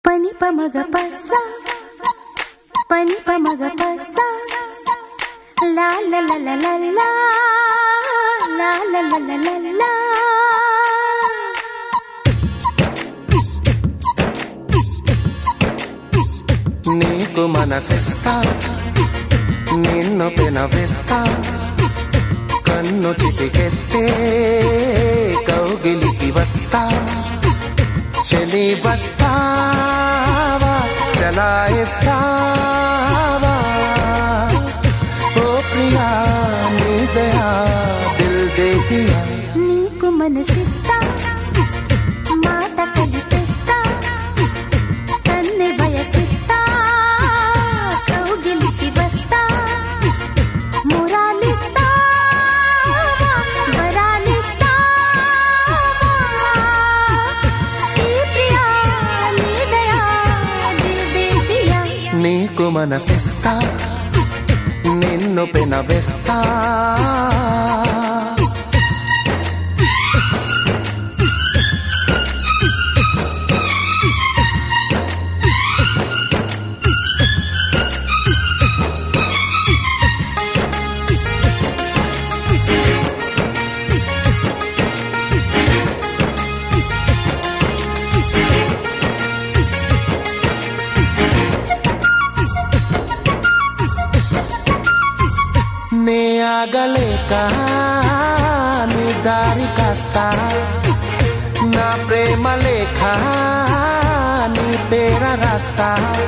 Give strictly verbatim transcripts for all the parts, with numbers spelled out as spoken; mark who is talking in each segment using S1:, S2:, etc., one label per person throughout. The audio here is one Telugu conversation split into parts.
S1: Pani pamaga passa, pani pamaga passa, la la la la la la, la la la la la la.
S2: నీకు మనసిస్తా నిన్ను పెనవేస్తా కన్ను చిటికేస్తే కౌగిలికి వస్తా చలి వస్తావా చలాయిస్తావా ఓ ప్రియా నీ దయా దిల్ దే దియా
S1: నీకు మనసిస్తా మాట కలిపేస్తా కన్నె వయసిస్తా కౌగిలికి వస్తా మురాలిస్తా వరాలిస్తా ఈ ప్రియా నీ దయా దిల్ దే దియా
S2: నీకు మనసిస్తా నిన్ను పెనవేస్తా నే ఆగలేక నీ దారి కాస్తా నా ప్రేమ లేఖ నీ పేర రాస్తా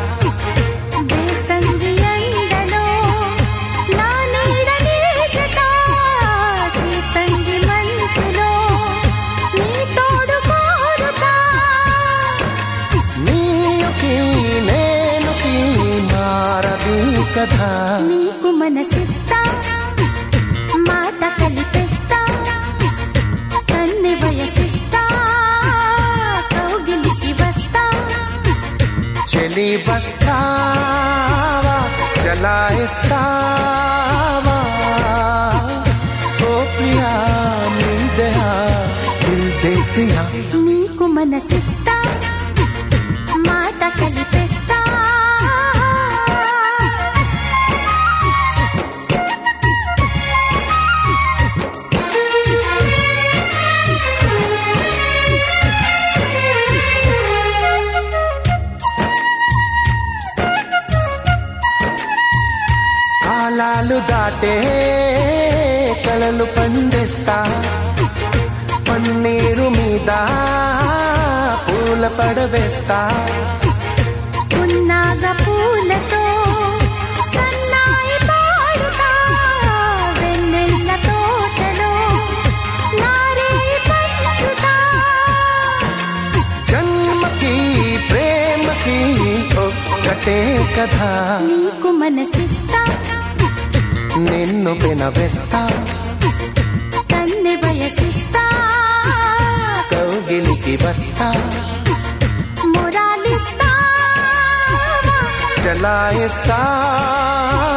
S1: బేసంగి ఎండలో నా నీడ నీజట సీతంగి మంచులో నీ తోడు కోరుతా
S2: నీకి నేనుకి మారది కథ
S1: నీకు మనసిస్తా మాట కలిపేస్తా కన్నె వయసిస్తా కౌగిలికి వస్తా
S2: చలి వస్తావా చలాయిస్తావా ఓ ప్రియా నీ దయా దిల్ దే దియా
S1: నీకు మనసిస్తా మాట కలిపేస్తా
S2: కాలాలు దాటే కలలు పండిస్తా పన్నీరు మీద పూల పడవేస్తా
S1: పున్నాగ పూలతో సన్నాయి పాడుతా వెన్నెల్ల తోటలో నారేయి పంచుతా
S2: జన్మకి ప్రేమకి ఒక్కటే కథ
S1: నీకు మనసిస్తా
S2: నిన్ను పెనవేస్తా
S1: కన్నె వయసిస్తా
S2: కౌగిలికి వస్తా
S1: మురాలిస్తా
S2: చలాయిస్తా